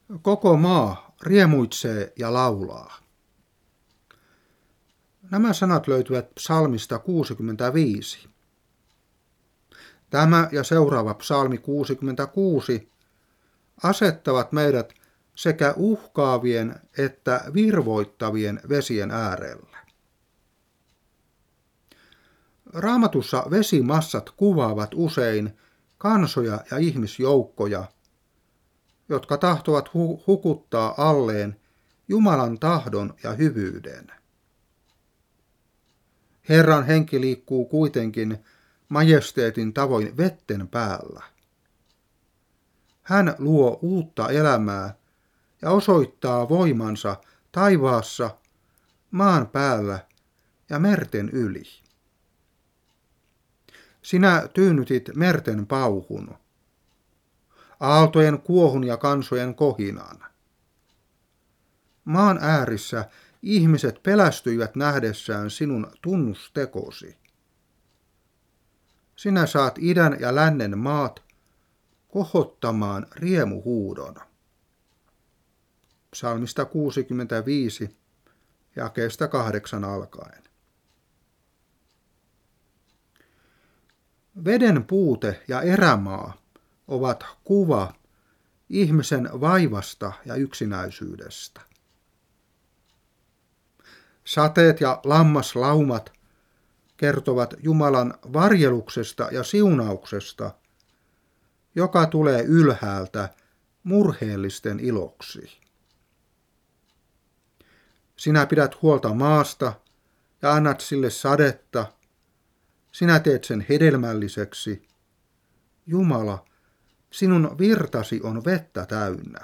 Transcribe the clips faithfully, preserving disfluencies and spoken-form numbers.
Koko maa riemuitsee ja laulaa. Nämä sanat löytyvät psalmista kuusikymmentäviisi. Tämä ja seuraava psalmi kuusikymmentäkuusi asettavat meidät sekä uhkaavien että virvoittavien vesien äärellä. Raamatussa vesimassat kuvaavat usein kansoja ja ihmisjoukkoja, jotka tahtovat hu- hukuttaa alleen Jumalan tahdon ja hyvyyden. Herran henki liikkuu kuitenkin majesteetin tavoin vetten päällä. Hän luo uutta elämää ja osoittaa voimansa taivaassa, maan päällä ja merten yli. Sinä tyynnytit merten pauhun, aaltojen kuohun ja kansojen kohinan. Maan äärissä ihmiset pelästyivät nähdessään sinun tunnustekosi. Sinä saat idän ja lännen maat kohottamaan riemuhuudon. Psalmista kuusikymmentäviisi, jakeesta kahdeksan alkaen. Veden puute ja erämaa ovat kuva ihmisen vaivasta ja yksinäisyydestä. Sateet ja lammaslaumat kertovat Jumalan varjeluksesta ja siunauksesta, joka tulee ylhäältä murheellisten iloksi. Sinä pidät huolta maasta ja annat sille sadetta. Sinä teet sen hedelmälliseksi. Jumala, sinun virtasi on vettä täynnä.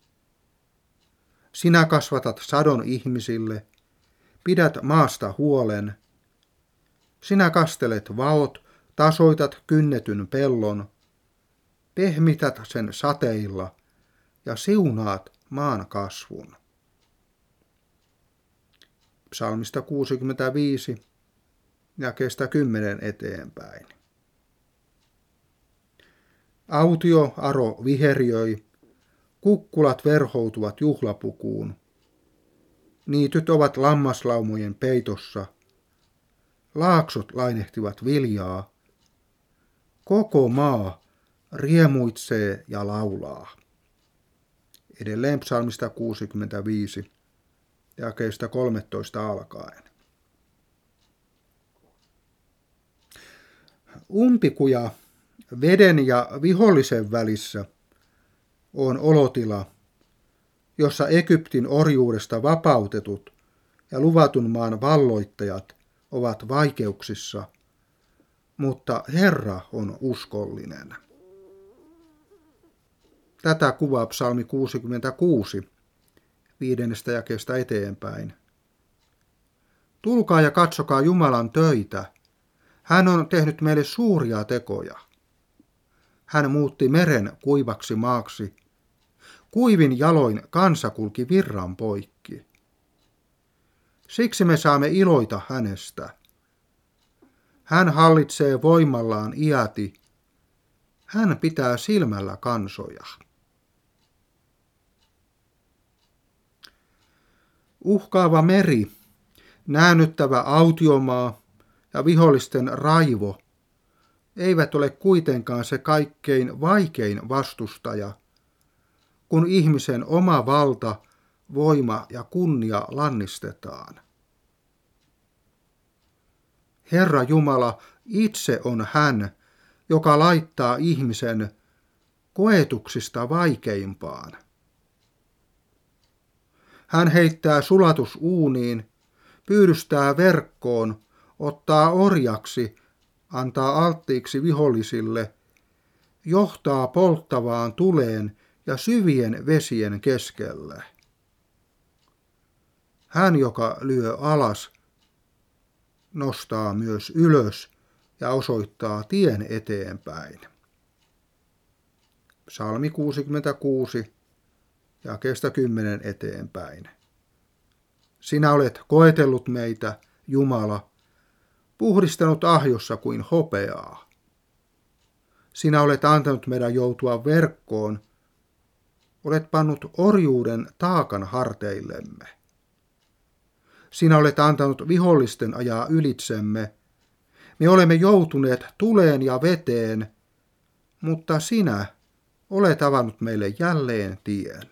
Sinä kasvatat sadon ihmisille, pidät maasta huolen. Sinä kastelet vaot, tasoitat kynnetyn pellon, pehmität sen sateilla ja siunaat maan kasvun. Psalmista kuusikymmentäviisi, jakeesta kymmenen eteenpäin. Autio aro viheriöi, kukkulat verhoutuvat juhlapukuun. Niityt ovat lammaslaumojen peitossa, laaksot lainehtivat viljaa. Koko maa riemuitsee ja laulaa. Edelleen psalmista kuusikymmentäviisi, jakeesta kolmetoista alkaen. Umpikuja veden ja vihollisen välissä on olotila, jossa Egyptin orjuudesta vapautetut ja luvatun maan valloittajat ovat vaikeuksissa, mutta Herra on uskollinen. Tätä kuvaa psalmi kuusikymmentäkuusi, viidennestä jakeesta eteenpäin. Tulkaa ja katsokaa Jumalan töitä. Hän on tehnyt meille suuria tekoja. Hän muutti meren kuivaksi maaksi. Kuivin jaloin kansa kulki virran poikki. Siksi me saamme iloita hänestä. Hän hallitsee voimallaan iäti. Hän pitää silmällä kansoja. Uhkaava meri, näännyttävä autiomaa ja vihollisten raivo eivät ole kuitenkaan se kaikkein vaikein vastustaja, kun ihmisen oma valta, voima ja kunnia lannistetaan. Herra Jumala itse on hän, joka laittaa ihmisen koetuksista vaikeimpaan. Hän heittää sulatusuuniin, pyydystää verkkoon, ottaa orjaksi, antaa alttiiksi vihollisille, johtaa polttavaan tuleen ja syvien vesien keskelle. Hän, joka lyö alas, nostaa myös ylös ja osoittaa tien eteenpäin. Psalmi kuusikymmentäkuusi, jakeesta kymmenen eteenpäin. Sinä olet koetellut meitä, Jumala, puhdistanut ahjossa kuin hopeaa. Sinä olet antanut meidän joutua verkkoon, olet pannut orjuuden taakan harteillemme. Sinä olet antanut vihollisten ajaa ylitsemme. Me olemme joutuneet tuleen ja veteen, mutta sinä olet avannut meille jälleen tien.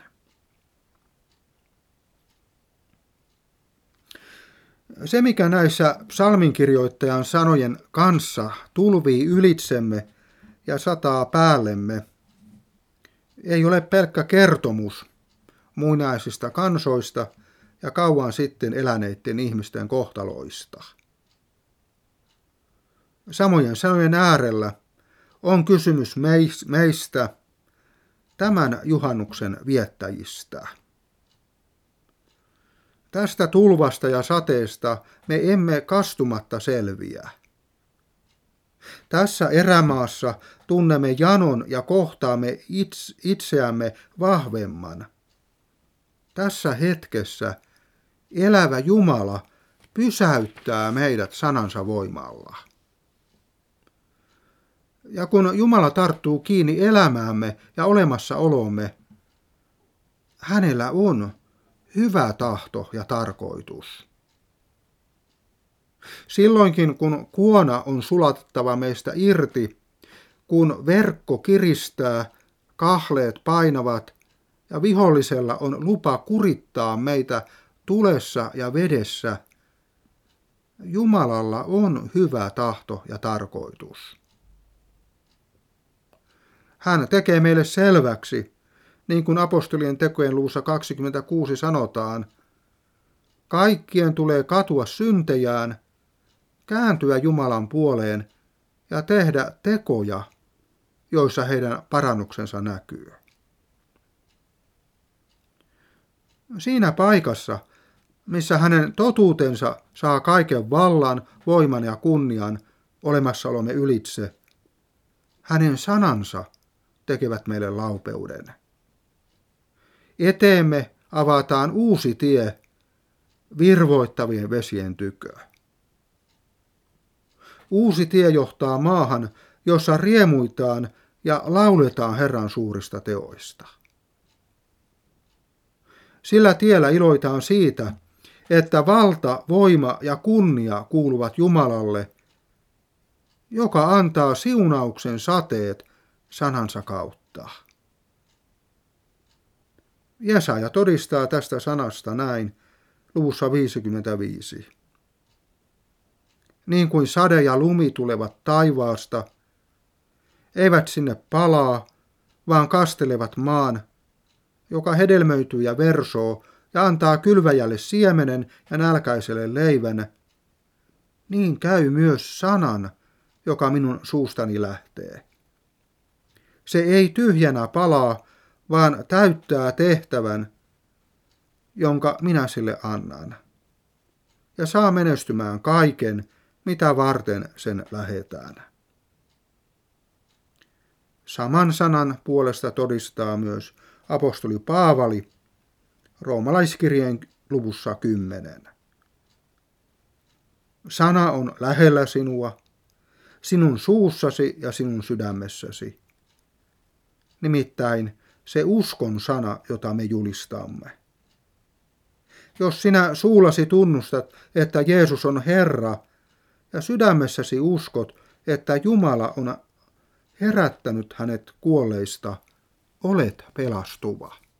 Se, mikä näissä psalminkirjoittajan sanojen kanssa tulvii ylitsemme ja sataa päällemme, ei ole pelkkä kertomus muinaisista kansoista ja kauan sitten eläneiden ihmisten kohtaloista. Samojen sanojen äärellä on kysymys meistä, tämän juhannuksen viettäjistä. Tästä tulvasta ja sateesta me emme kastumatta selviä. Tässä erämaassa tunnemme janon ja kohtaamme itseämme vahvemman. Tässä hetkessä elävä Jumala pysäyttää meidät sanansa voimalla. Ja kun Jumala tarttuu kiinni elämäämme ja olemassaolomme, hänellä on hyvä tahto ja tarkoitus. Silloinkin, kun kuona on sulatettava meistä irti, kun verkko kiristää, kahleet painavat ja vihollisella on lupa kurittaa meitä tulessa ja vedessä, Jumalalla on hyvä tahto ja tarkoitus. Hän tekee meille selväksi, niin kuin apostolien tekojen luvussa kaksikymmentäkuusi sanotaan, kaikkien tulee katua syntejään, kääntyä Jumalan puoleen ja tehdä tekoja, joissa heidän parannuksensa näkyy. Siinä paikassa, missä hänen totuutensa saa kaiken vallan, voiman ja kunnian olemassaolomme ylitse, hänen sanansa tekevät meille laupeuden. Eteemme avataan uusi tie virvoittavien vesien tykö. Uusi tie johtaa maahan, jossa riemuitaan ja lauletaan Herran suurista teoista. Sillä tiellä iloitaan siitä, että valta, voima ja kunnia kuuluvat Jumalalle, joka antaa siunauksen sateet sanansa kautta. Jesaja todistaa tästä sanasta näin luvussa viisikymmentäviisi. Niin kuin sade ja lumi tulevat taivaasta, eivät sinne palaa, vaan kastelevat maan, joka hedelmöityy ja versoo ja antaa kylväjälle siemenen ja nälkäiselle leivän, niin käy myös sanan, joka minun suustani lähtee. Se ei tyhjänä palaa, vaan täyttää tehtävän, jonka minä sille annan, ja saa menestymään kaiken, mitä varten sen lähetään. Saman sanan puolesta todistaa myös apostoli Paavali roomalaiskirjeen luvussa kymmenen. Sana on lähellä sinua, sinun suussasi ja sinun sydämessäsi. Nimittäin se uskon sana, jota me julistamme. Jos sinä suullasi tunnustat, että Jeesus on Herra, ja sydämessäsi uskot, että Jumala on herättänyt hänet kuolleista, olet pelastuva.